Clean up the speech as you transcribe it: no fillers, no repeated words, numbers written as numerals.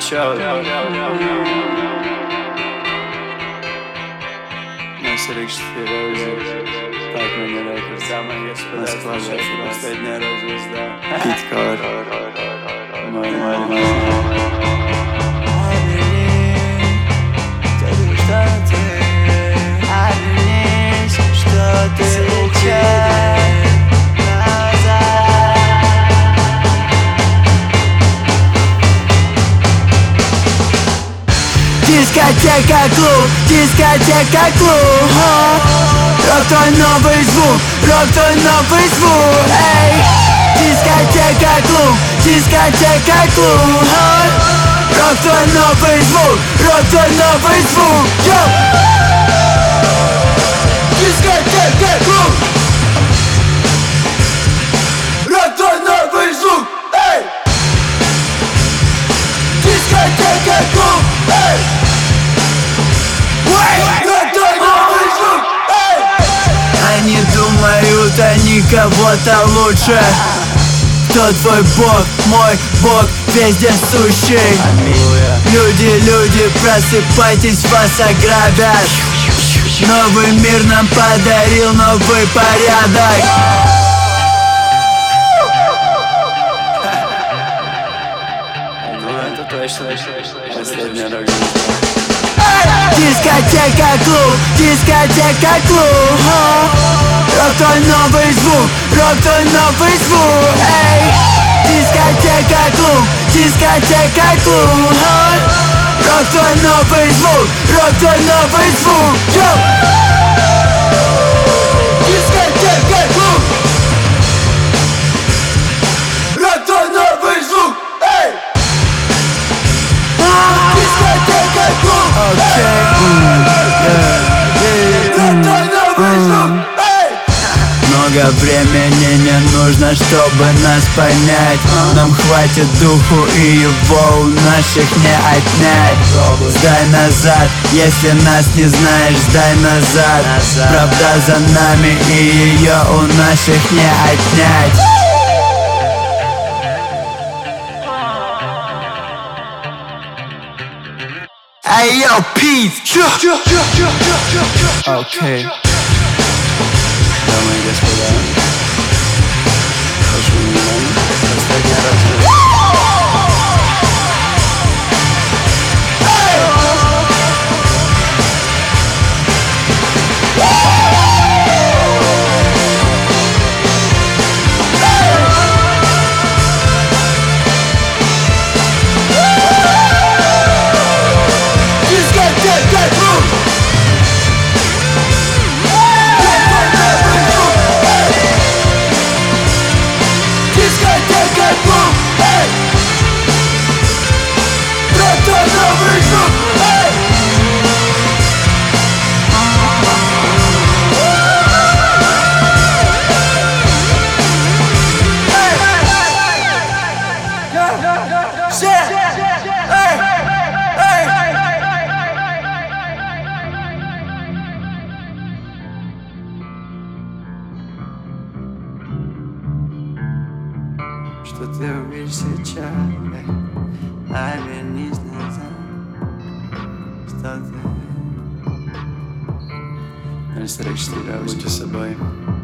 Чё? На 44 Рози. Так, мне рекорд. Дамы и господа, Москва, последняя рок-звезда. Кит-кар. Что ты летишь назад. Дискотека клуб, дискотека клуб. Рок твой новый звук, рок твой новый звук. Эй, дискотека клуб, дискотека клуб. Рок твой новый звук, рок твой новый звук. Дискотека клуб. Рок твой новый звук. Эй, дискотека клуб. Эй, рок твой новый звук. Эй, они думают, они кого-то лучше. Кто твой бог, мой бог, везде сущий. Люди, люди, просыпайтесь, вас ограбят. Новый мир нам подарил новый порядок. Это точно последняя рок-звезда. Дискотека клуб, дискотека клуб. Рок твой новый звук, рок твой новый звук. Эй, дискотека клуб, дискотека клуб. Рок твой новый звук, рок твой новый звук. Дискотека клуб. Рок твой новый звук. Эй, дискотека клуб. Много времени не нужно, чтобы нас понять. Нам хватит духу, и его у наших не отнять. Сдай назад, если нас не знаешь, сдай назад. Правда за нами, и ее у наших не отнять. Эй, йо, Пит! Окей. Дамы и господа, прошу внимания, последняя рок-звезда. Что ты увидишь сейчас, вернись назад. Что ты 044, будьте собой.